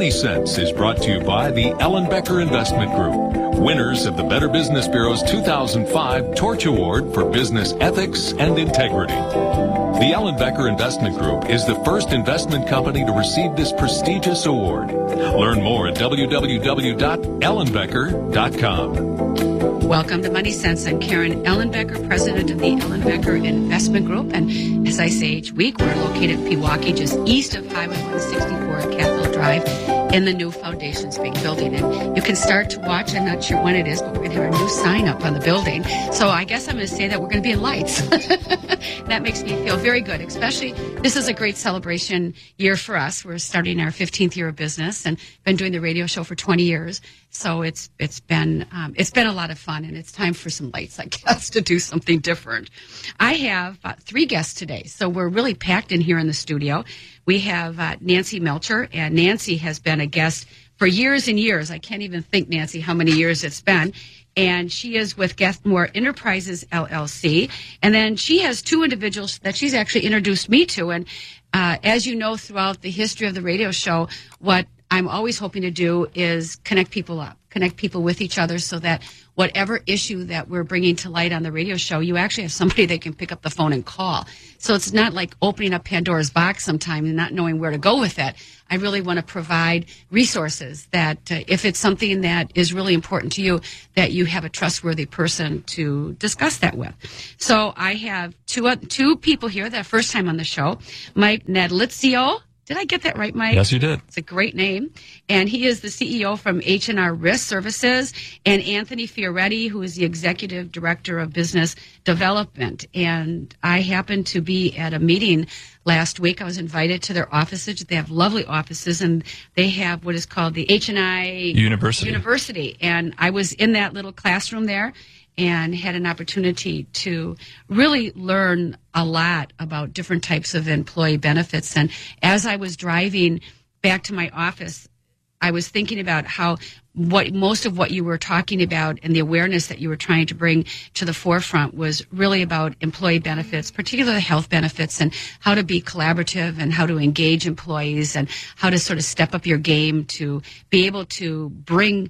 Money Sense is brought to you by the Ellen Becker Investment Group, winners of the Better Business Bureau's 2005 Torch Award for Business Ethics and Integrity. The Ellen Becker Investment Group is the first investment company to receive this prestigious award. Learn more at www.ellenbecker.com. Welcome to Money Sense. I'm Karen Ellenbecker, president of the Ellen Becker Investment Group. And as I say each week, we're located in Pewaukee, just east of Highway 164 at Capitol Drive in the new Foundations Bank building. And you can start to watch, I'm not sure when it is, but we're going to have a new sign up on the building. So I guess I'm going to say that we're going to be in lights. That makes me feel very good, especially this is a great celebration year for us. We're starting our 15th year of business and been doing the radio show for 20 years. So it's been a lot of fun, and it's time for some lights, I guess, to do something different. I have 3 guests today, so we're really packed in here in the studio. We have Nancy Melcher, and Nancy has been a guest for years and years. I can't even think, Nancy, how many years it's been. And she is with Gethmore Enterprises, LLC. And then she has 2 individuals that she's actually introduced me to. And as you know, throughout the history of the radio show, what I'm always hoping to do is connect people up, connect people with each other so that whatever issue that we're bringing to light on the radio show, you actually have somebody that can pick up the phone and call. So it's not like opening up Pandora's box sometime and not knowing where to go with it. I really want to provide resources that if it's something that is really important to you, that you have a trustworthy person to discuss that with. So I have two people here that are first time on the show. Mike Nadlizio. Did I get that right, Mike? Yes, you did. It's a great name. And he is the CEO from H&R Risk Services, and Anthony Fioretti, who is the Executive Director of Business Development. And I happened to be at a meeting last week. I was invited to their offices. They have lovely offices, and they have what is called the H&I University. And I was in that little classroom there and had an opportunity to really learn a lot about different types of employee benefits. And as I was driving back to my office, I was thinking about how most of what you were talking about and the awareness that you were trying to bring to the forefront was really about employee benefits, particularly health benefits, and how to be collaborative and how to engage employees and how to sort of step up your game to be able to bring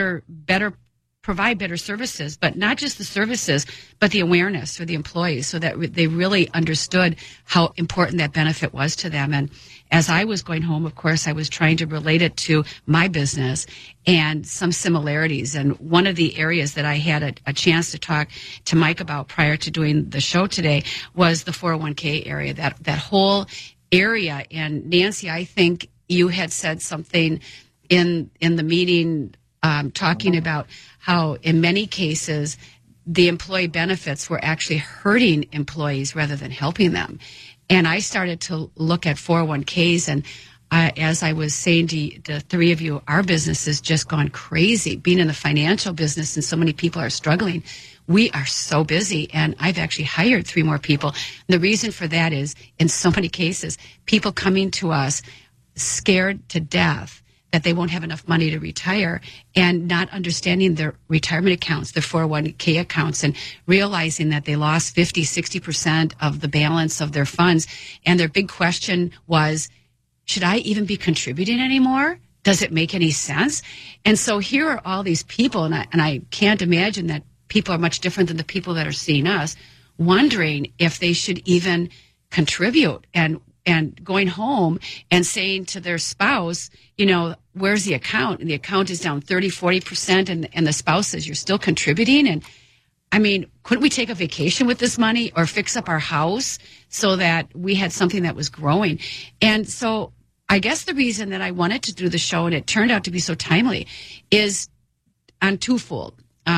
provide better services, but not just the services, but the awareness for the employees so that they really understood how important that benefit was to them. And as I was going home, of course, I was trying to relate it to my business and some similarities. And one of the areas that I had a chance to talk to Mike about prior to doing the show today was the 401k area, that whole area. And Nancy, I think you had said something in the meeting talking about how in many cases the employee benefits were actually hurting employees rather than helping them. And I started to look at 401ks, and as I was saying to the 3 of you, our business has just gone crazy. Being in the financial business and so many people are struggling, we are so busy, and I've actually hired 3 more people. And the reason for that is, in so many cases, people coming to us scared to death that they won't have enough money to retire and not understanding their retirement accounts, their 401k accounts, and realizing that they lost 50, 60% of the balance of their funds. And their big question was, should I even be contributing anymore? Does it make any sense? And so here are all these people, and I can't imagine that people are much different than the people that are seeing us, wondering if they should even contribute and going home and saying to their spouse, you know, where's the account? And the account is down 30, 40%, and the spouse says, you're still contributing? And I mean, couldn't we take a vacation with this money or fix up our house so that we had something that was growing? And so I guess the reason that I wanted to do the show, and it turned out to be so timely, is on twofold.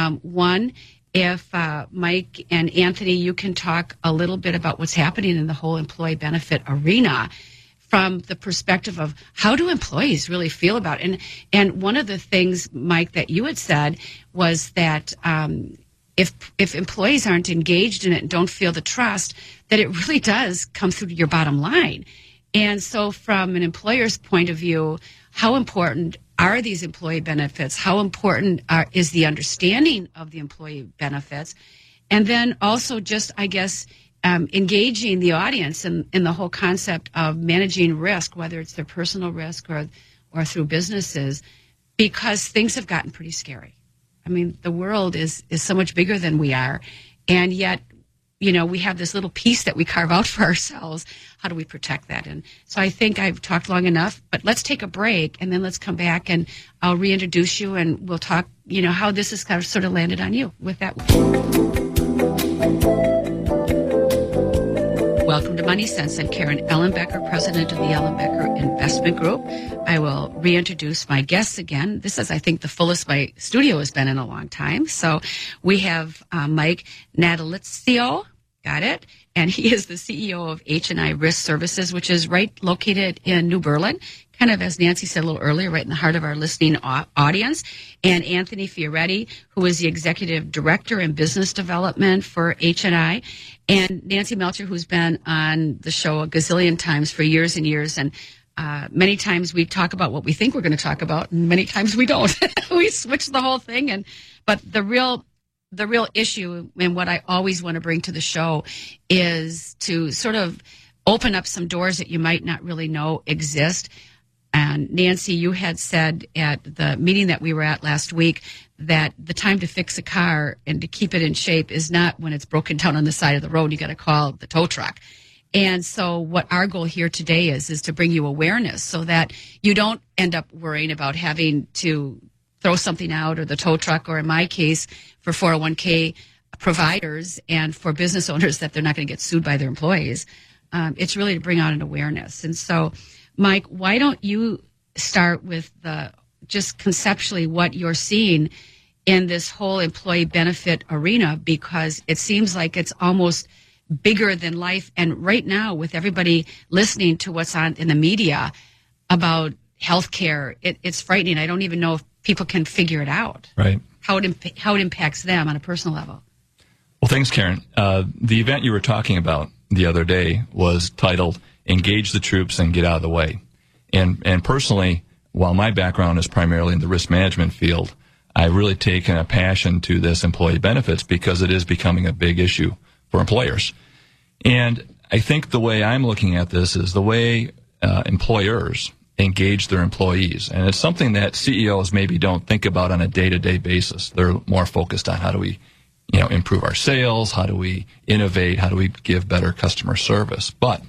One, if Mike and Anthony, you can talk a little bit about what's happening in the whole employee benefit arena from the perspective of how do employees really feel about it. And one of the things, Mike, that you had said was that if employees aren't engaged in it and don't feel the trust, that it really does come through to your bottom line. And so from an employer's point of view, how important are these employee benefits? How important is the understanding of the employee benefits? And then also just, I guess, engaging the audience in the whole concept of managing risk, whether it's their personal risk or or through businesses, because things have gotten pretty scary. I mean, the world is so much bigger than we are, and yet, we have this little piece that we carve out for ourselves. How do we protect that? And so I think I've talked long enough, but let's take a break, and then let's come back, and I'll reintroduce you, and we'll talk, how this has kind of sort of landed on you with that. Welcome to Money Sense. I'm Karen Ellenbecker, president of the Ellenbecker Investment Group. I will reintroduce my guests again. This is, I think, the fullest my studio has been in a long time. So we have Mike Natalizio, got it, and he is the CEO of H&I Risk Services, which is right located in New Berlin, kind of, as Nancy said a little earlier, right in the heart of our listening audience. And Anthony Fioretti, who is the executive director in business development for H&I. And Nancy Melcher, who's been on the show a gazillion times for years and years. And many times we talk about what we think we're going to talk about, and many times we don't. We switch the whole thing. But the real issue, and what I always want to bring to the show, is to sort of open up some doors that you might not really know exist. And Nancy, you had said at the meeting that we were at last week that the time to fix a car and to keep it in shape is not when it's broken down on the side of the road. You got to call the tow truck. And so what our goal here today is to bring you awareness so that you don't end up worrying about having to throw something out, or the tow truck, or in my case, for 401k providers and for business owners, that they're not going to get sued by their employees. It's really to bring out an awareness. And so, Mike, why don't you start with just conceptually what you're seeing in this whole employee benefit arena, because it seems like it's almost bigger than life. And right now, with everybody listening to what's on in the media about healthcare, it's frightening. I don't even know if people can figure it out. Right. How it impacts them on a personal level. Well, thanks, Karen. The event you were talking about the other day was titled "Engage the Troops and Get Out of the Way." And personally, while my background is primarily in the risk management field, I've really taken a passion to this employee benefits because it is becoming a big issue for employers. And I think the way I'm looking at this is the way employers engage their employees. And it's something that CEOs maybe don't think about on a day-to-day basis. They're more focused on how do we, improve our sales, how do we innovate, how do we give better customer service. But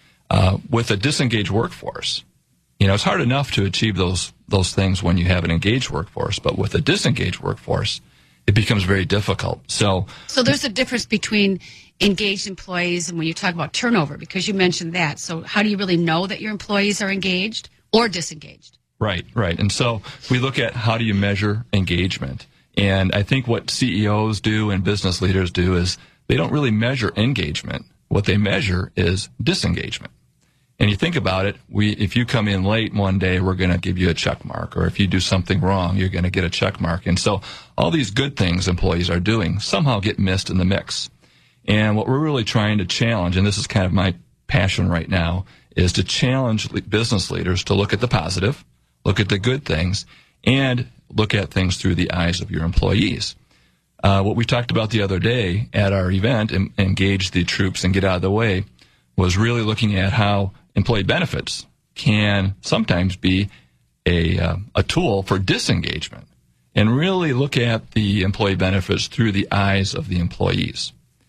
with a disengaged workforce, it's hard enough to achieve those things when you have an engaged workforce. But with a disengaged workforce, it becomes very difficult. So there's a difference between engaged employees and when you talk about turnover, because you mentioned that. So how do you really know that your employees are engaged or disengaged? Right. And so we look at how do you measure engagement. And I think what CEOs do and business leaders do is they don't really measure engagement. What they measure is disengagement. And you think about it, if you come in late one day, we're going to give you a check mark. Or if you do something wrong, you're going to get a check mark. And so all these good things employees are doing somehow get missed in the mix. And what we're really trying to challenge, and this is kind of my passion right now, is to challenge business leaders to look at the positive, look at the good things, and look at things through the eyes of your employees. What we talked about the other day at our event, Engage the Troops and Get Out of the Way, was really looking at how employee benefits can sometimes be a tool for disengagement, and really look at the employee benefits through the eyes of the employees.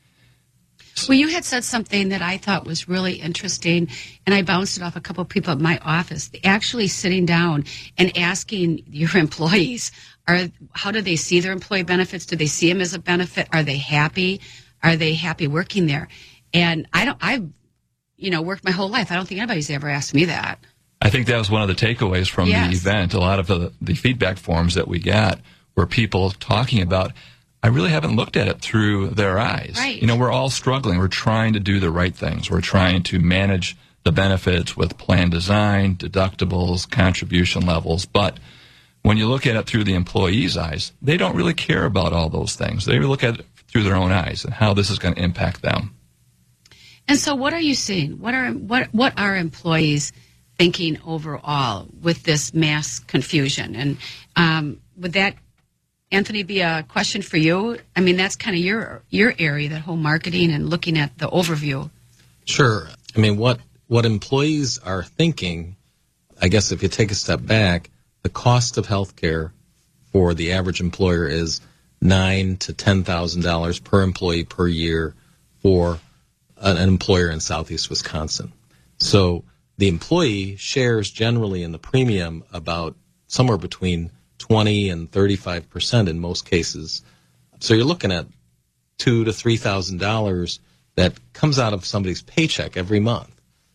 Well, you had said something that I thought was really interesting, and I bounced it off a couple of people at my office. Actually sitting down and asking your employees, how do they see their employee benefits? Do they see them as a benefit? Are they happy? Are they happy working there? And I've worked my whole life. I don't think anybody's ever asked me that. I think that was one of the takeaways from the event. A lot of the feedback forms that we got were people talking about, I really haven't looked at it through their eyes. Right. We're all struggling. We're trying to do the right things. We're trying to manage the benefits with plan design, deductibles, contribution levels. But when you look at it through the employee's eyes, they don't really care about all those things. They look at it through their own eyes and how this is going to impact them. And so what are you seeing? What are employees thinking overall with this mass confusion? And would that, Anthony, be a question for you? I mean, that's kind of your area, that whole marketing and looking at the overview. Sure. I mean, what employees are thinking I guess if you take a step back, the cost of health care for the average employer is $9,000 to $10,000 per employee per year for an employer in Southeast Wisconsin. So the employee shares generally in the premium about somewhere between 20 and 35% in most cases. So you're looking at $2,000 to $3,000 that comes out of somebody's paycheck every month,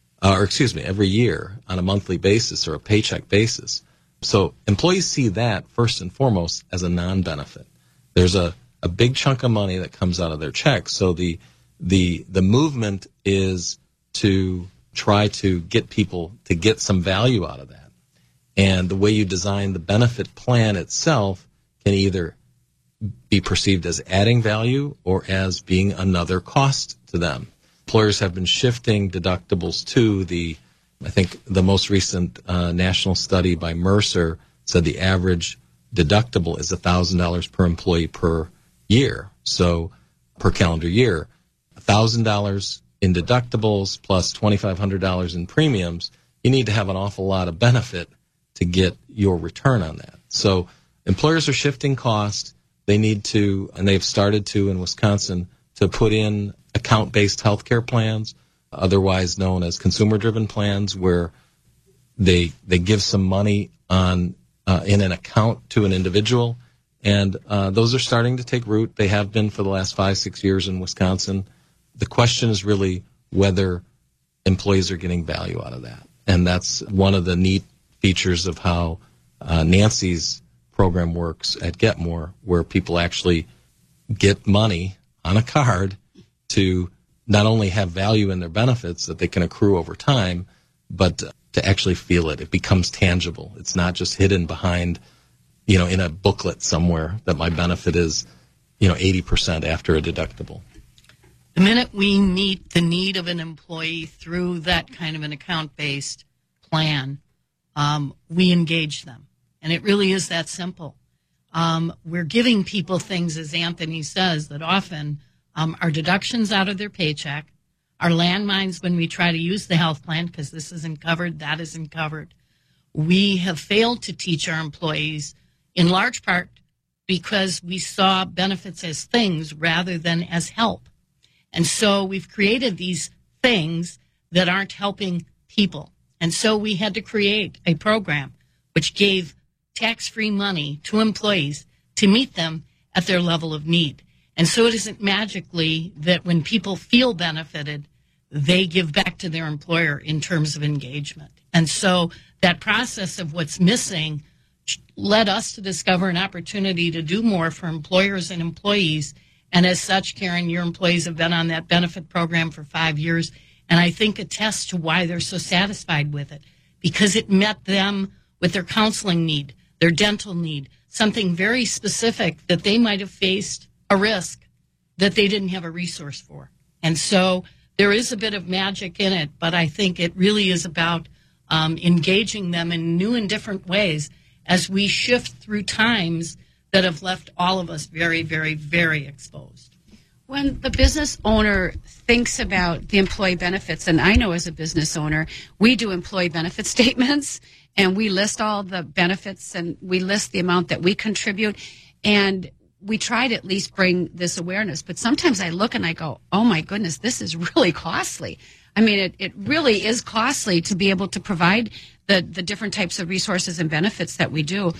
every year on a monthly basis or a paycheck basis. So employees see that first and foremost as a non-benefit. There's a big chunk of money that comes out of their check. So the movement is to try to get people to get some value out of that. And the way you design the benefit plan itself can either be perceived as adding value or as being another cost to them. Employers have been shifting deductibles to I think the most recent national study by Mercer said the average deductible is $1,000 per employee per year, so per calendar year. $1,000 in deductibles plus $2,500 in premiums, you need to have an awful lot of benefit to get your return on that. So employers are shifting cost. They need to, and they've started to in Wisconsin, to put in account-based healthcare plans, otherwise known as consumer-driven plans, where they give some money on in an account to an individual, and those are starting to take root. They have been for the last 5-6 years in Wisconsin. The question is really whether employees are getting value out of that, and that's one of the neat features of how Nancy's program works at Get More, where people actually get money on a card to not only have value in their benefits that they can accrue over time, but to actually feel it. It becomes tangible. It's not just hidden behind, in a booklet somewhere that my benefit is, 80% after a deductible. The minute we meet the need of an employee through that kind of an account-based plan, we engage them. And it really is that simple. We're giving people things, as Anthony says, that often are deductions out of their paycheck, are landmines when we try to use the health plan because this isn't covered, that isn't covered. We have failed to teach our employees in large part because we saw benefits as things rather than as help. And so we've created these things that aren't helping people. And so we had to create a program which gave tax-free money to employees to meet them at their level of need. And so it isn't magically that when people feel benefited, they give back to their employer in terms of engagement. And so that process of what's missing led us to discover an opportunity to do more for employers and employees. And as such, Karen, your employees have been on that benefit program for 5 years. And I think attests to why they're so satisfied with it, because it met them with their counseling need, their dental need, something very specific that they might have faced a risk that they didn't have a resource for. And so there is a bit of magic in it, but I think it really is about engaging them in new and different ways as we shift through times that have left all of us very, very, very exposed. When the business owner thinks about the employee benefits, and I know as a business owner, we do employee benefit statements, and we list all the benefits, and we list the amount that we contribute, and we try to at least bring this awareness. But sometimes I look and I go, oh, my goodness, this is really costly. I mean, it really is costly to be able to provide the different types of resources and benefits that we do.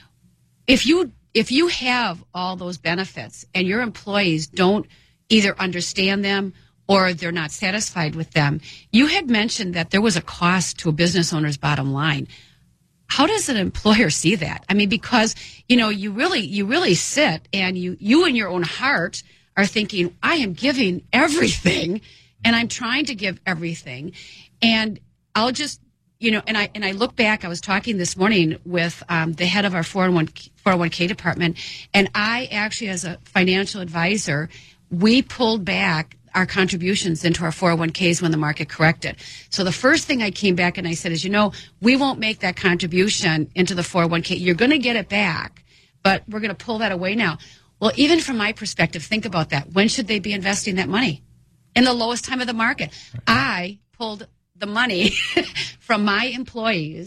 If you have all those benefits and your employees don't either understand them or they're not satisfied with them, you had mentioned that there was a cost to a business owner's bottom line. How does an employer see that? I mean, because, you really sit and you in your own heart are thinking, I am giving everything and I'm trying to give everything. And I'll just, and I look back, I was talking this morning with the head of our 401k department, and I actually, as a financial advisor, we pulled back our contributions into our 401ks when the market corrected. So the first thing I came back and I said is, we won't make that contribution into the 401k. You're going to get it back, but we're going to pull that away now. Well, even from my perspective, think about that. When should they be investing that money? In the lowest time of the market. I pulled the money from my employees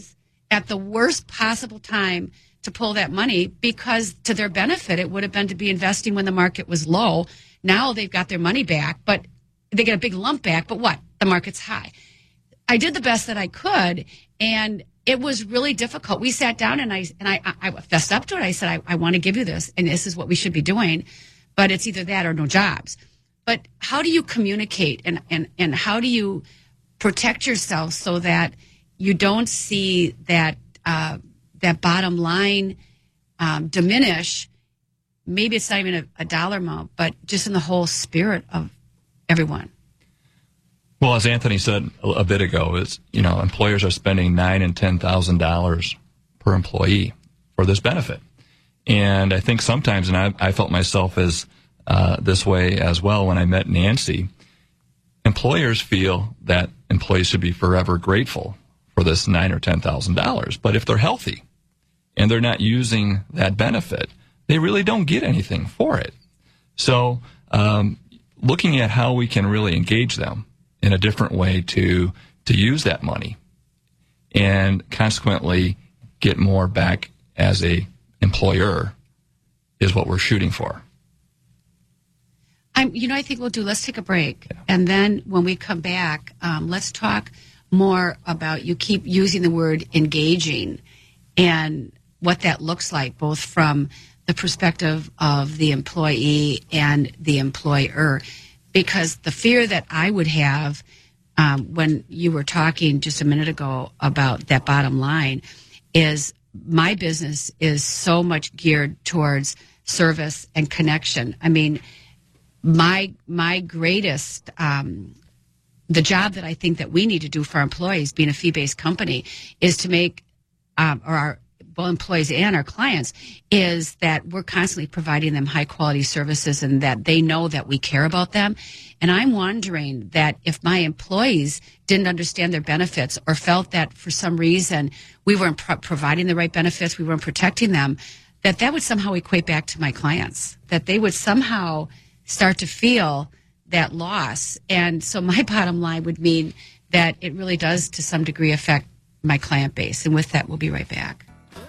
at the worst possible time to pull that money, because to their benefit, it would have been to be investing when the market was low. Now they've got their money back, but they get a big lump back. But what? The market's high. I did the best that I could, and it was really difficult. We sat down and I fessed up to it. I said, I want to give you this, and this is what we should be doing, but it's either that or no jobs. But how do you communicate and how do you protect yourself so that you don't see that that bottom line diminish? Maybe it's not even a dollar amount, but just in the whole spirit of everyone. Well, as Anthony said a bit ago, is employers are spending $9,000 and $10,000 per employee for this benefit, and I think sometimes, and I felt myself as this way as well when I met Nancy. Employers feel that employees should be forever grateful for this $9,000 or $10,000, but if they're healthy and they're not using that benefit, they really don't get anything for it. So, looking at how we can really engage them in a different way to use that money and consequently get more back as a employer is what we're shooting for. I think let's take a break. Yeah. And then when we come back, let's talk more about, you keep using the word engaging and what that looks like, both from the perspective of the employee and the employer. Because the fear that I would have when you were talking just a minute ago about that bottom line is my business is so much geared towards service and connection. I mean, my greatest, the job that I think that we need to do for our employees, being a fee-based company, is to make, our both employees and our clients, is that we're constantly providing them high-quality services and that they know that we care about them. And I'm wondering that if my employees didn't understand their benefits or felt that for some reason we weren't providing the right benefits, we weren't protecting them, that would somehow equate back to my clients, that they would somehow start to feel that loss. And so my bottom line would mean that it really does to some degree affect my client base. And with that, we'll be right back.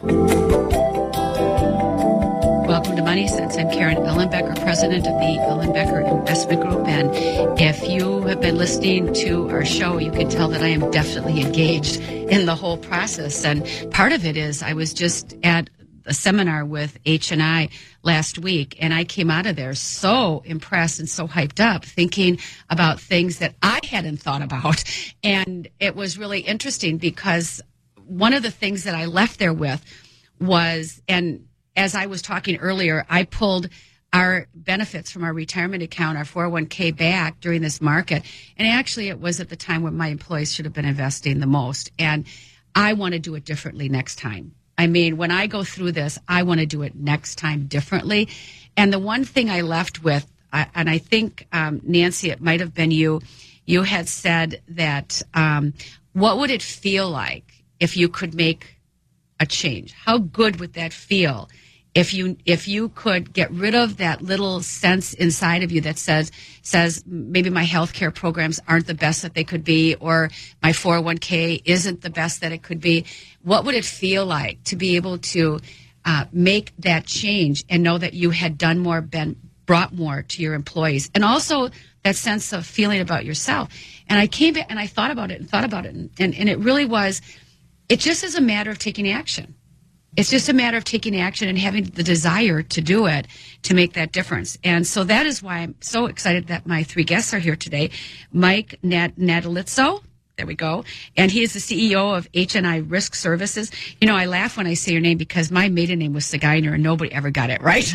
Welcome to Money Sense. I'm Karen Ellenbecker, president of the Ellenbecker Investment Group. And if you have been listening to our show, you can tell that I am definitely engaged in the whole process. And part of it is I was just at a seminar with H&I last week, and I came out of there so impressed and so hyped up, thinking about things that I hadn't thought about. And it was really interesting because one of the things that I left there with was, and as I was talking earlier, I pulled our benefits from our retirement account, our 401k, back during this market. And actually it was at the time when my employees should have been investing the most. And I want to do it differently next time. I mean, when I go through this, I want to do it next time differently. And the one thing I left with, and I think, Nancy, it might have been you had said that, what would it feel like if you could make a change? How good would that feel if you could get rid of that little sense inside of you that says maybe my healthcare programs aren't the best that they could be, or my 401k isn't the best that it could be? What would it feel like to be able to make that change and know that you had done more, brought more to your employees, and also that sense of feeling about yourself? And I came back and I thought about it, and it really was, it just is a matter of taking action. It's just a matter of taking action and having the desire to do it, to make that difference. And so that is why I'm so excited that my three guests are here today. Mike Natalizzo, there we go, and he is the CEO of H&I Risk Services. You know, I laugh when I say your name because my maiden name was Saginer and nobody ever got it right.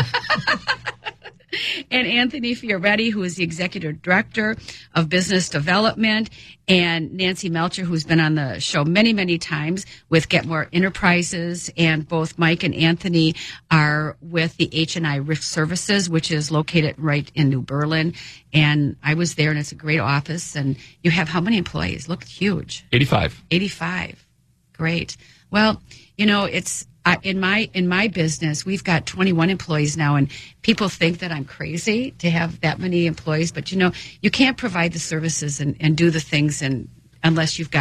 And Anthony Fioretti, who is the Executive Director of Business Development, and Nancy Melcher, who's been on the show many, many times with Get More Enterprises. And both Mike and Anthony are with the H&I Risk Services, which is located right in New Berlin. And I was there, and it's a great office. And you have how many employees? Look, huge. 85. 85. Great. Well, you know, it's... in my business, we've got 21 employees now, and people think that I'm crazy to have that many employees. But, you know, you can't provide the services and do the things unless you've got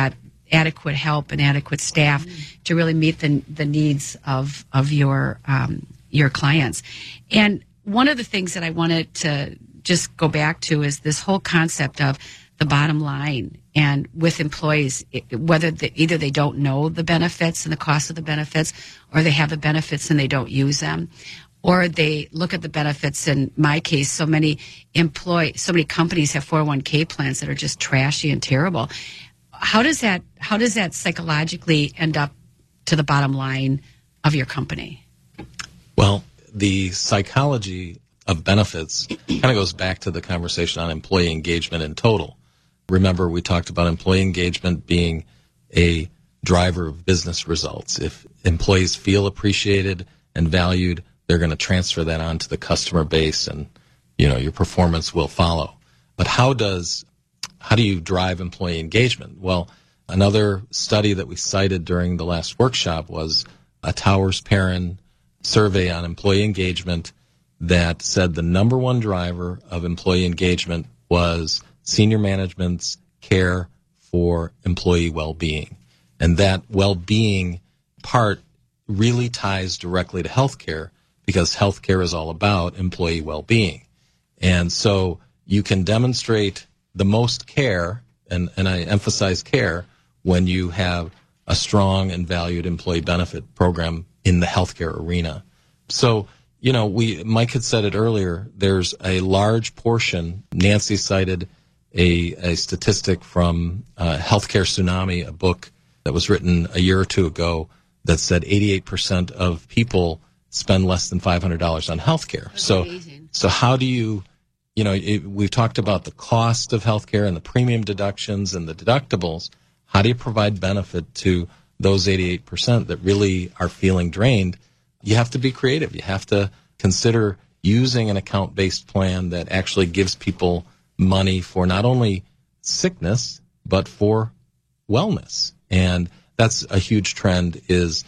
adequate help and adequate staff to really meet the needs of your clients. And one of the things that I wanted to just go back to is this whole concept of the bottom line. And with employees, whether either they don't know the benefits and the cost of the benefits, or they have the benefits and they don't use them, or they look at the benefits. In my case, so many companies have 401k plans that are just trashy and terrible. How does that psychologically end up to the bottom line of your company? Well, the psychology of benefits kind of goes back to the conversation on employee engagement in total. Remember, we talked about employee engagement being a driver of business results. If employees feel appreciated and valued, they're going to transfer that on to the customer base, and your performance will follow. But how do you drive employee engagement? Well, another study that we cited during the last workshop was a Towers Perrin survey on employee engagement that said the number one driver of employee engagement was senior management's care for employee well-being. And that well-being part really ties directly to healthcare, because healthcare is all about employee well-being. And so you can demonstrate the most care, and I emphasize care, when you have a strong and valued employee benefit program in the healthcare arena. So, Mike had said it earlier, there's a large portion, Nancy cited a statistic from Healthcare Tsunami, a book that was written a year or two ago, that said 88% of people spend less than $500 on healthcare. That's amazing. So how do you, we've talked about the cost of healthcare and the premium deductions and the deductibles. How do you provide benefit to those 88% that really are feeling drained? You have to be creative. You have to consider using an account-based plan that actually gives people money for not only sickness, but for wellness. And that's a huge trend, is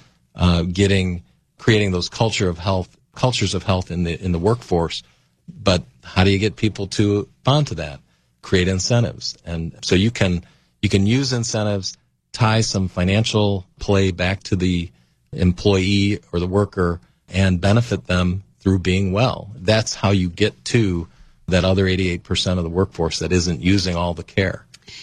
creating those cultures of health in the workforce. But how do you get people to bond to that? Create incentives. And so you can use incentives, tie some financial play back to the employee or the worker, and benefit them through being well. That's how you get to that other 88% of the workforce that isn't using all the care.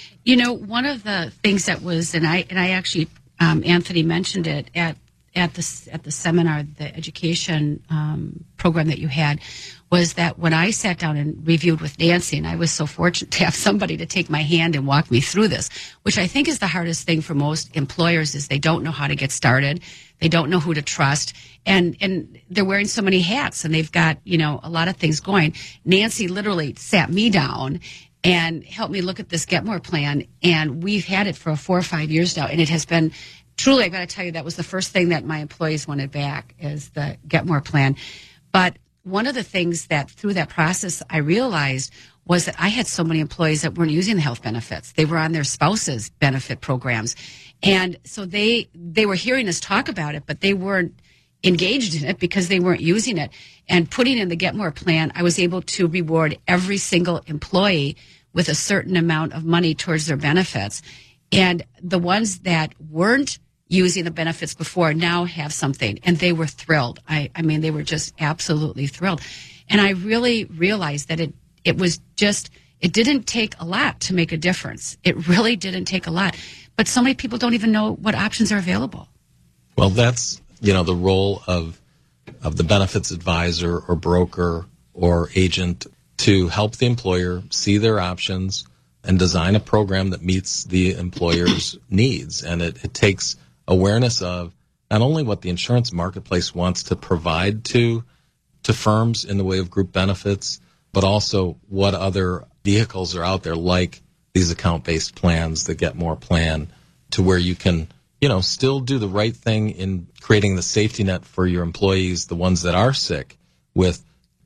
One of the things that was, and I actually, Anthony mentioned it at the seminar, the education program that you had, was that when I sat down and reviewed with Nancy, and I was so fortunate to have somebody to take my hand and walk me through this, which I think is the hardest thing for most employers, is they don't know how to get started. They don't know who to trust, and they're wearing so many hats, and they've got, a lot of things going. Nancy literally sat me down and helped me look at this Get More plan, and we've had it for 4 or 5 years now, and it has been truly, I got to tell you, that was the first thing that my employees wanted back, is the Get More plan. But one of the things that through that process I realized was that I had so many employees that weren't using the health benefits. They were on their spouse's benefit programs. And so they were hearing us talk about it, but they weren't engaged in it because they weren't using it. And putting in the Get More plan, I was able to reward every single employee with a certain amount of money towards their benefits. And the ones that weren't using the benefits before now have something, and they were thrilled. I mean, they were just absolutely thrilled. And I really realized that it didn't take a lot to make a difference. It really didn't take a lot. But so many people don't even know what options are available. Well, that's, the role of the benefits advisor or broker or agent to help the employer see their options and design a program that meets the employer's needs. And it takes awareness of not only what the insurance marketplace wants to provide to firms in the way of group benefits, but also what other vehicles are out there, like these account-based plans, the Get More plan, to where you can, still do the right thing in creating the safety net for your employees, the ones that are sick, with,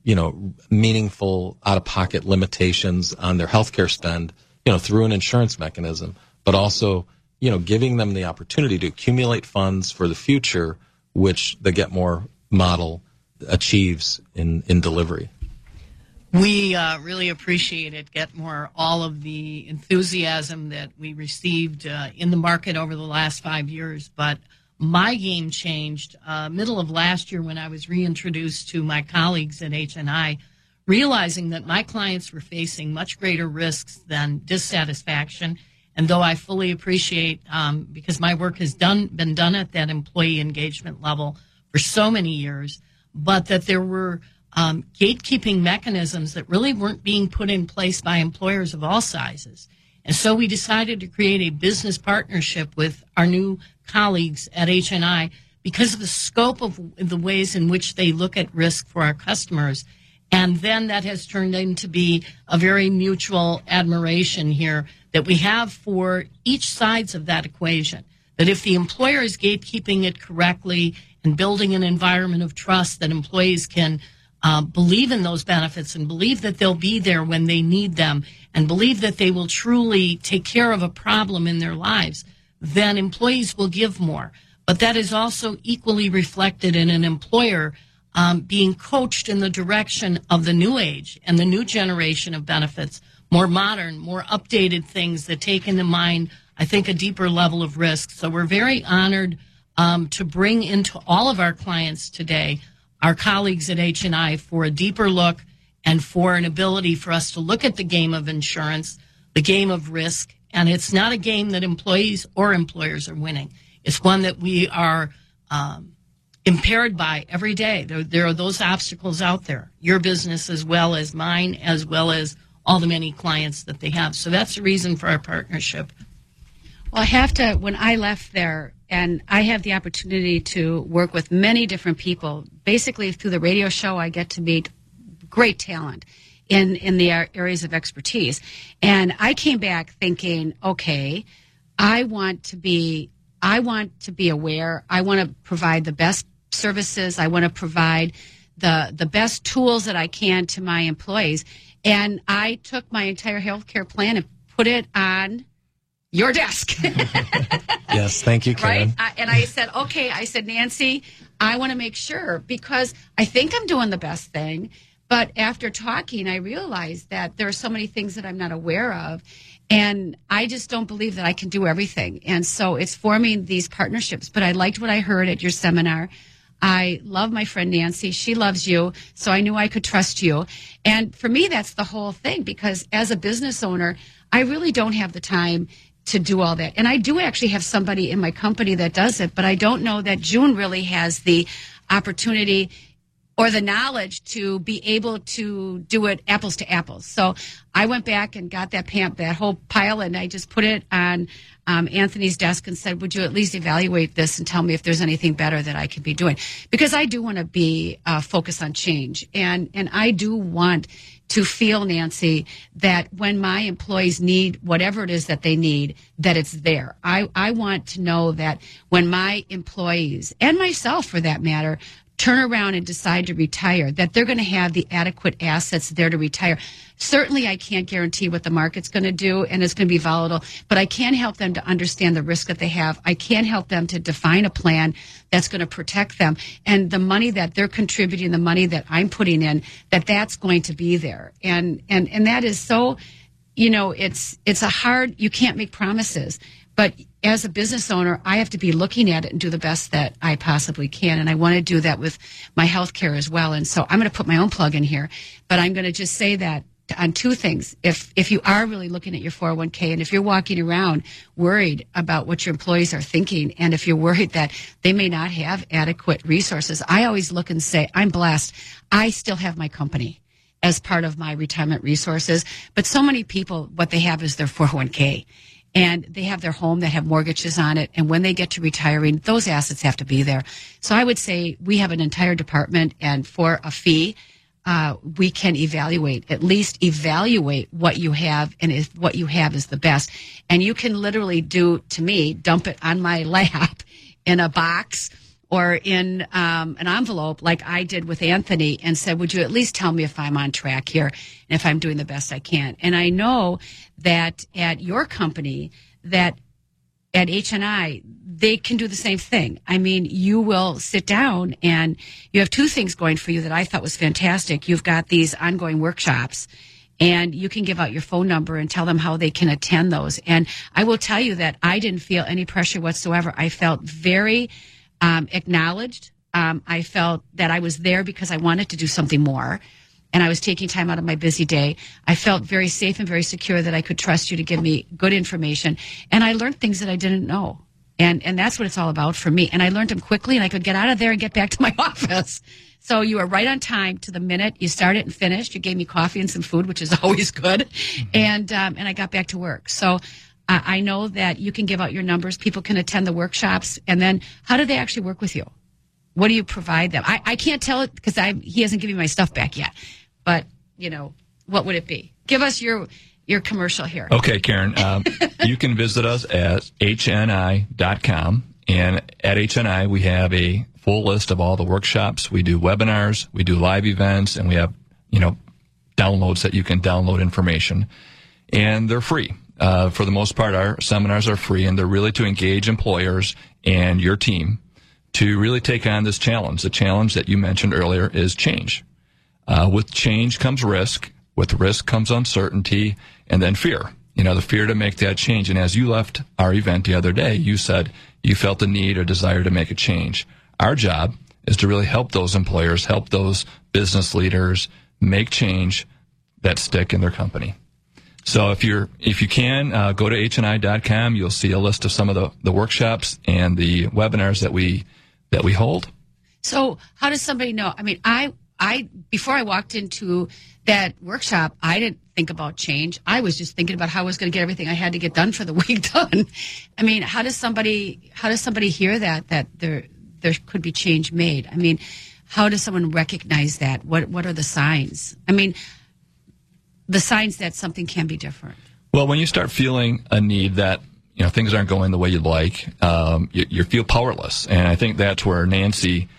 meaningful out-of-pocket limitations on their healthcare spend, through an insurance mechanism, but also, giving them the opportunity to accumulate funds for the future, which the Get More model achieves in delivery. We really appreciate it, Getmore, all of the enthusiasm that we received in the market over the last 5 years. But my game changed middle of last year when I was reintroduced to my colleagues at HNI, realizing that my clients were facing much greater risks than dissatisfaction. And though I fully appreciate, because my work has been done at that employee engagement level for so many years, but that there were gatekeeping mechanisms that really weren't being put in place by employers of all sizes. And so we decided to create a business partnership with our new colleagues at HNI because of the scope of the ways in which they look at risk for our customers. And then that has turned into be a very mutual admiration here that we have for each sides of that equation. That if the employer is gatekeeping it correctly and building an environment of trust that employees can believe in those benefits and believe that they'll be there when they need them and believe that they will truly take care of a problem in their lives, then employees will give more. But that is also equally reflected in an employer being coached in the direction of the new age and the new generation of benefits, more modern, more updated things that take into mind, I think, a deeper level of risk. So we're very honored to bring into all of our clients today our colleagues at HNI for a deeper look and for an ability for us to look at the game of insurance, the game of risk. And it's not a game that employees or employers are winning. It's one that we are impaired by every day. There are those obstacles out there, your business as well as mine, as well as all the many clients that they have. So that's the reason for our partnership. Well, I have to, when I left there, and I have the opportunity to work with many different people. Basically, through the radio show, I get to meet great talent in the areas of expertise. And I came back thinking, okay, I want to be aware. I want to provide the best services. I want to provide the best tools that I can to my employees. And I took my entire healthcare plan and put it on your desk. Yes, thank you, Karen. Right? And I said, okay, Nancy, I want to make sure because I think I'm doing the best thing. But after talking, I realized that there are so many things that I'm not aware of. And I just don't believe that I can do everything. And so it's forming these partnerships. But I liked what I heard at your seminar. I love my friend Nancy. She loves you. So I knew I could trust you. And for me, that's the whole thing, because as a business owner, I really don't have the time to do all that. And I do actually have somebody in my company that does it, but I don't know that June really has the opportunity or the knowledge to be able to do it apples to apples. So I went back and got that whole pile, and I just put it on Anthony's desk and said, would you at least evaluate this and tell me if there's anything better that I could be doing? Because I do want to be focused on change. And I do want to feel, Nancy, that when my employees need whatever it is that they need, that it's there. I want to know that when my employees, and myself for that matter, turn around and decide to retire, that they're going to have the adequate assets there to retire. Certainly, I can't guarantee what the market's going to do, and it's going to be volatile, but I can help them to understand the risk that they have. I can help them to define a plan that's going to protect them. And the money that they're contributing, the money that I'm putting in, that's going to be there. And that is so, it's a hard, you can't make promises. But as a business owner, I have to be looking at it and do the best that I possibly can. And I want to do that with my health care as well. And so I'm going to put my own plug in here. But I'm going to just say that on two things. If you are really looking at your 401k, and if you're walking around worried about what your employees are thinking, and if you're worried that they may not have adequate resources, I always look and say, I'm blessed. I still have my company as part of my retirement resources. But so many people, what they have is their 401k. And they have their home that have mortgages on it. And when they get to retiring, those assets have to be there. So I would say we have an entire department, and for a fee, we can at least evaluate what you have, and if what you have is the best. And you can literally dump it on my lap in a box or in an envelope like I did with Anthony, and said, would you at least tell me if I'm on track here and if I'm doing the best I can? And I know that at your company, that at HNI, they can do the same thing. I mean, you will sit down and you have two things going for you that I thought was fantastic. You've got these ongoing workshops, and you can give out your phone number and tell them how they can attend those. And I will tell you that I didn't feel any pressure whatsoever. I felt very acknowledged. I felt that I was there because I wanted to do something more, and I was taking time out of my busy day. I felt very safe and very secure that I could trust you to give me good information. And I learned things that I didn't know. And that's what it's all about for me. And I learned them quickly, and I could get out of there and get back to my office. So you were right on time to the minute. You started and finished. You gave me coffee and some food, which is always good. And I got back to work. So I know that you can give out your numbers. People can attend the workshops. And then how do they actually work with you? What do you provide them? I can't tell it because he hasn't given me my stuff back yet. But, what would it be? Give us your commercial here. Okay, Karen. You can visit us at hni.com. And at HNI, we have a full list of all the workshops. We do webinars, we do live events, and we have, downloads that you can download information. And they're free. For the most part, our seminars are free, and they're really to engage employers and your team to really take on this challenge. The challenge that you mentioned earlier is change. With change comes risk. With risk comes uncertainty, and then fear. The fear to make that change. And as you left our event the other day, you said you felt the need or desire to make a change. Our job is to really help those employers, help those business leaders make change that stick in their company. So if you can, go to hni.com. You'll see a list of some of the workshops and the webinars that we hold. So how does somebody know? I mean, I before I walked into that workshop, I didn't think about change. I was just thinking about how I was going to get everything I had to get done for the week done. I mean, how does somebody hear that there could be change made? I mean, how does someone recognize that? What are the signs? I mean, the signs that something can be different. Well, when you start feeling a need that things aren't going the way you'd like, you feel powerless, and I think that's where Nancy.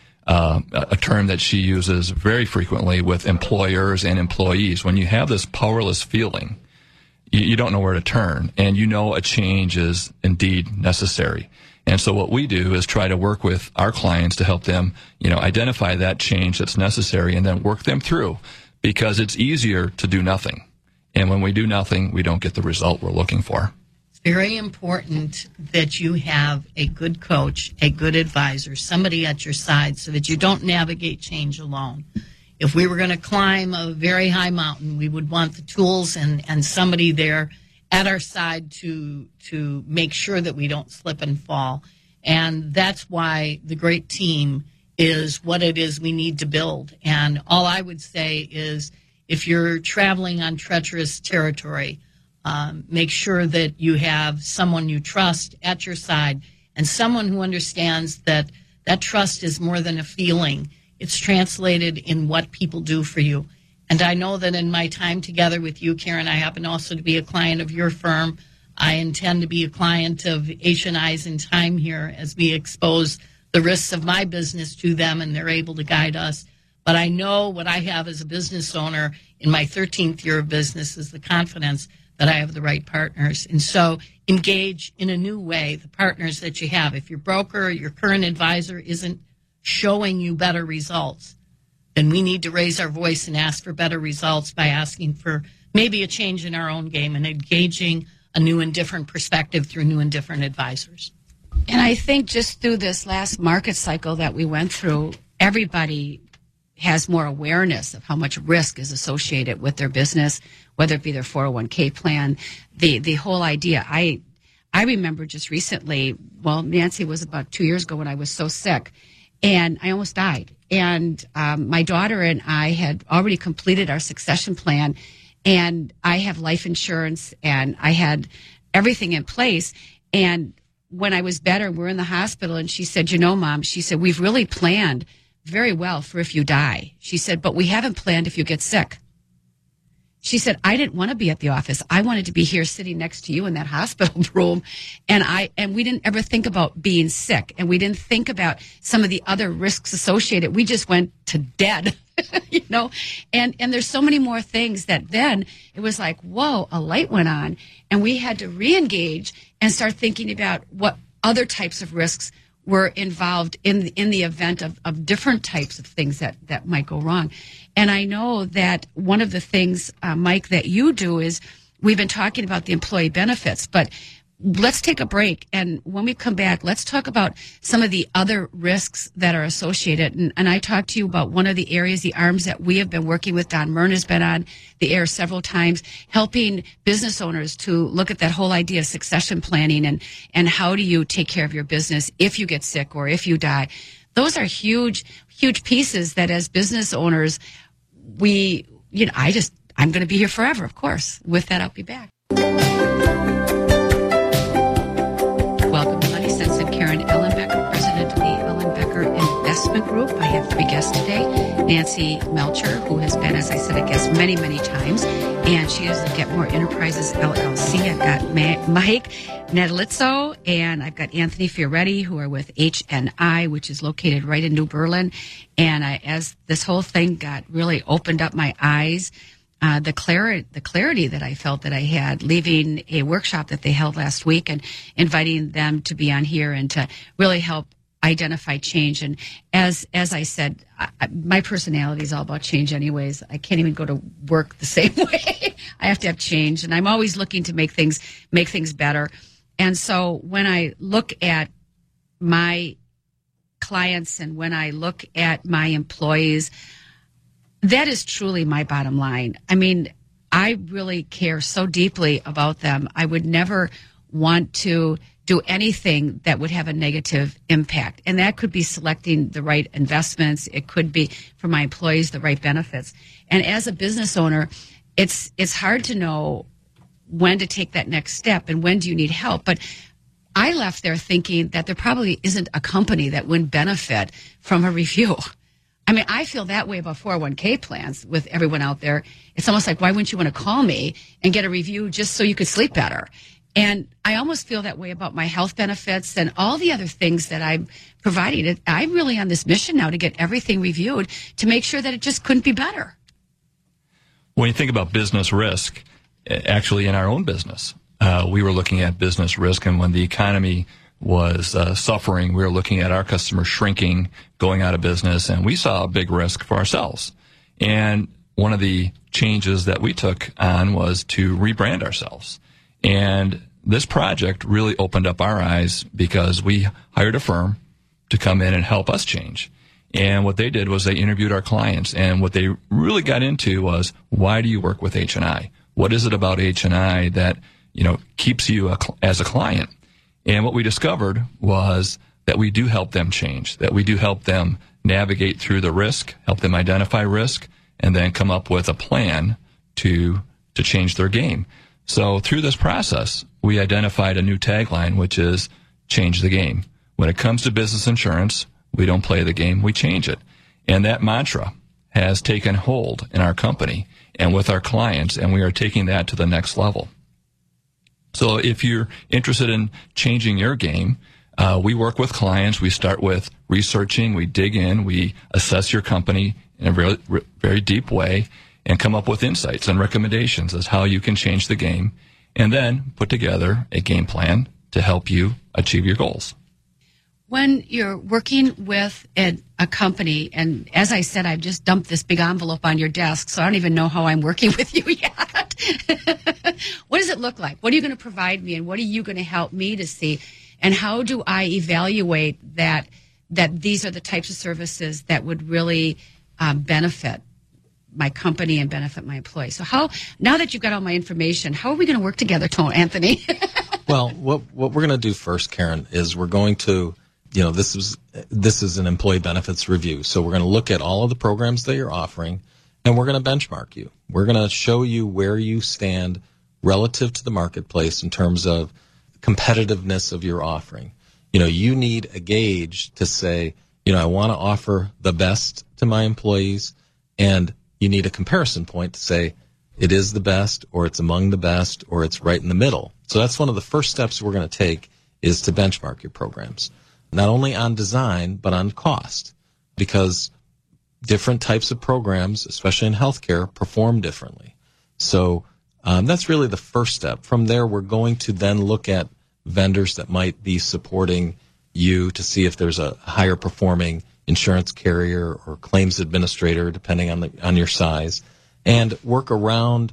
A term that she uses very frequently with employers and employees. When you have this powerless feeling, you don't know where to turn, and a change is indeed necessary. And so what we do is try to work with our clients to help them, identify that change that's necessary and then work them through, because it's easier to do nothing. And when we do nothing, we don't get the result we're looking for. Very important that you have a good coach, a good advisor, somebody at your side so that you don't navigate change alone. If we were going to climb a very high mountain, we would want the tools and somebody there at our side to make sure that we don't slip and fall. And that's why the great team is what it is we need to build. And all I would say is if you're traveling on treacherous territory, make sure that you have someone you trust at your side and someone who understands that trust is more than a feeling. It's translated in what people do for you. And I know that in my time together with you, Karen, I happen also to be a client of your firm. I intend to be a client of HNI's in time here as we expose the risks of my business to them and they're able to guide us. But I know what I have as a business owner in my 13th year of business is the confidence that I have the right partners. And so engage in a new way the partners that you have. If your broker or your current advisor isn't showing you better results, then we need to raise our voice and ask for better results by asking for maybe a change in our own game and engaging a new and different perspective through new and different advisors. And I think just through this last market cycle that we went through, everybody has more awareness of how much risk is associated with their business, whether it be their 401k plan, the whole idea. I remember just recently, Nancy, was about 2 years ago when I was so sick, and I almost died. And my daughter and I had already completed our succession plan, and I have life insurance, and I had everything in place. And when I was better, we're in the hospital, and she said, Mom, she said, we've really planned very well for if you die. She said, but we haven't planned if you get sick. She said, I didn't want to be at the office. I wanted to be here sitting next to you in that hospital room. And we didn't ever think about being sick. And we didn't think about some of the other risks associated. We just went to dead, and there's so many more things that then it was like, whoa, a light went on, and we had to re-engage and start thinking about other types of risks were involved in the event of different types of things that might go wrong. And I know that one of the things, Mike, that you do is we've been talking about the employee benefits, but let's take a break. And when we come back, let's talk about some of the other risks that are associated. And I talked to you about one of the areas, the arms that we have been working with. Don Myrn has been on the air several times, helping business owners to look at that whole idea of succession planning and how do you take care of your business if you get sick or if you die. Those are huge, huge pieces that as business owners, I'm going to be here forever, of course. With that, I'll be back. Welcome to Money Sense. I'm Karen Ellenbecker, president of the Ellenbecker Investment Group. I have three guests today. Nancy Melcher, who has been, as I said, a guest many, many times, and she is the Get More Enterprises LLC. I've got Mike Nadalizzo, and I've got Anthony Fioretti, who are with HNI, which is located right in New Berlin. And as this whole thing got really opened up my eyes, the clarity that I felt that I had leaving a workshop that they held last week and inviting them to be on here and to really help identify change. And as I said, my personality is all about change anyways. I can't even go to work the same way. I have to have change, and I'm always looking to make things better. And so when I look at my clients and when I look at my employees, that is truly my bottom line. I mean, I really care so deeply about them. I would never want to do anything that would have a negative impact. And that could be selecting the right investments. It could be for my employees, the right benefits. And as a business owner, it's hard to know when to take that next step and when do you need help. But I left there thinking that there probably isn't a company that wouldn't benefit from a review. I mean, I feel that way about 401k plans with everyone out there. It's almost like, why wouldn't you want to call me and get a review just so you could sleep better? And I almost feel that way about my health benefits and all the other things that I'm providing. I'm really on this mission now to get everything reviewed to make sure that it just couldn't be better. When you think about business risk, actually in our own business, we were looking at business risk, and when the economy was suffering, we were looking at our customers shrinking, going out of business, and we saw a big risk for ourselves. And one of the changes that we took on was to rebrand ourselves. And this project really opened up our eyes because we hired a firm to come in and help us change. And what they did was they interviewed our clients, and what they really got into was, why do you work with HNI? What is it about HNI that, keeps you as a client? And what we discovered was that we do help them change, that we do help them navigate through the risk, help them identify risk, and then come up with a plan to change their game. So through this process, we identified a new tagline, which is change the game. When it comes to business insurance, we don't play the game, we change it. And that mantra has taken hold in our company and with our clients, and we are taking that to the next level. So if you're interested in changing your game, we work with clients. We start with researching, we dig in, we assess your company in a very, very deep way and come up with insights and recommendations as how you can change the game, and then put together a game plan to help you achieve your goals. When you're working with a company, and as I said, I've just dumped this big envelope on your desk, so I don't even know how I'm working with you yet. What does it look like? What are you going to provide me, and what are you going to help me to see? And how do I evaluate that these are the types of services that would really benefit my company and benefit my employees? So now that you've got all my information, how are we going to work together, Anthony? Well, what we're going to do first, Karen, is we're going to, this is an employee benefits review. So we're going to look at all of the programs that you're offering, and we're going to benchmark you. We're going to show you where you stand relative to the marketplace in terms of competitiveness of your offering. You need a gauge to say, I want to offer the best to my employees, and you need a comparison point to say it is the best, or it's among the best, or it's right in the middle. So that's one of the first steps we're going to take, is to benchmark your programs, not only on design, but on cost, because different types of programs, especially in healthcare, perform differently. So that's really the first step. From there, we're going to then look at vendors that might be supporting you to see if there's a higher performing insurance carrier or claims administrator, depending on your size, and work around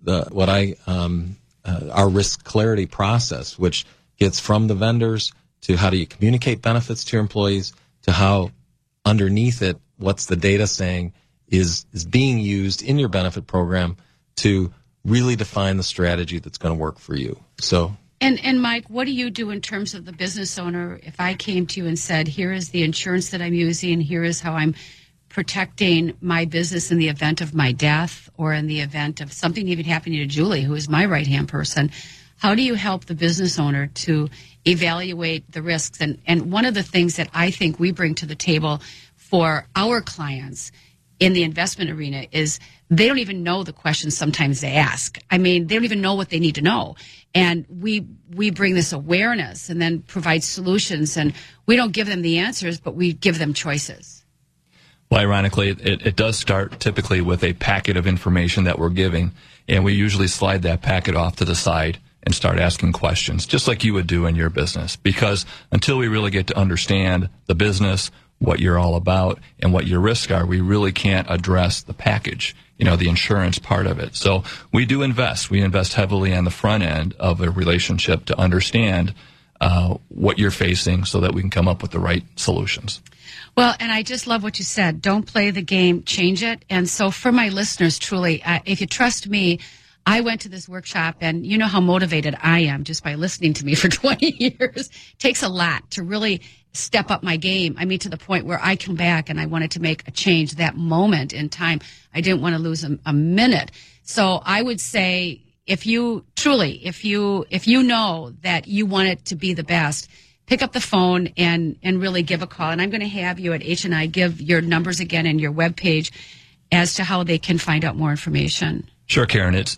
our risk clarity process, which gets from the vendors to how do you communicate benefits to your employees, to how underneath it, what's the data saying is being used in your benefit program to really define the strategy that's going to work for you. So. And Mike, what do you do in terms of the business owner? If I came to you and said, here is the insurance that I'm using, here is how I'm protecting my business in the event of my death or in the event of something even happening to Julie, who is my right-hand person, how do you help the business owner to evaluate the risks? And one of the things that I think we bring to the table for our clients in the investment arena is they don't even know the questions sometimes they ask. I mean, they don't even know what they need to know. And we bring this awareness and then provide solutions. And we don't give them the answers, but we give them choices. Well, ironically, it does start typically with a packet of information that we're giving. And we usually slide that packet off to the side and start asking questions, just like you would do in your business. Because until we really get to understand the business, what you're all about, and what your risks are, we really can't address the package, the insurance part of it. So we do invest. We invest heavily on the front end of a relationship to understand what you're facing so that we can come up with the right solutions. Well, and I just love what you said. Don't play the game, change it. And so for my listeners, truly, if you trust me, I went to this workshop, and you know how motivated I am just by listening to me for 20 years. It takes a lot to really step up my game. I mean, to the point where I come back and I wanted to make a change that moment in time. I didn't want to lose a minute. So I would say if you know that you want it to be the best, pick up the phone and really give a call. And I'm going to have you at H&I give your numbers again and your webpage as to how they can find out more information. Sure, Karen. It's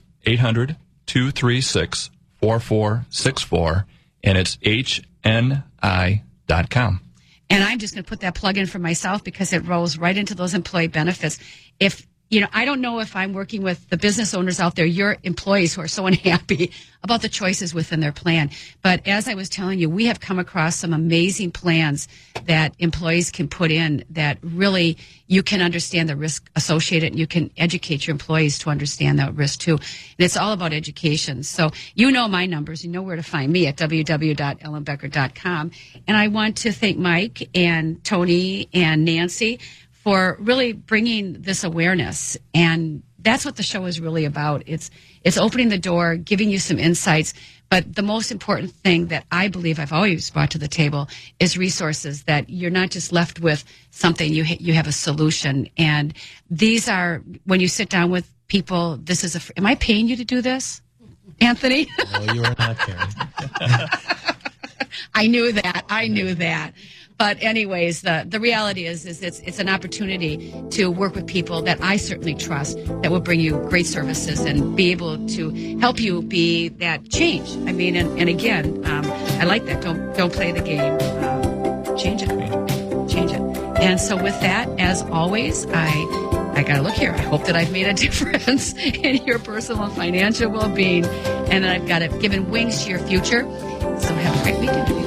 800-236-4464, and it's HNI.com. And I'm just going to put that plug in for myself because it rolls right into those employee benefits. I don't know if I'm working with the business owners out there, your employees who are so unhappy about the choices within their plan. But as I was telling you, we have come across some amazing plans that employees can put in that really you can understand the risk associated, and you can educate your employees to understand that risk too. And it's all about education. So you know my numbers. You know where to find me at www.ellenbecker.com. And I want to thank Mike and Tony and Nancy for really bringing this awareness. And that's what the show is really about. It's opening the door, giving you some insights. But the most important thing that I believe I've always brought to the table is resources, that you're not just left with something, you have a solution. And these are, when you sit down with people, this is am I paying you to do this, Anthony? No, you are not, Karen. I knew that. But anyways, the reality is it's an opportunity to work with people that I certainly trust, that will bring you great services and be able to help you be that change. I mean, and again, I like that. Don't play the game. Change it. And so with that, as always, I got to look here. I hope that I've made a difference in your personal and financial well-being, and that I've got it given wings to your future. So have a great weekend.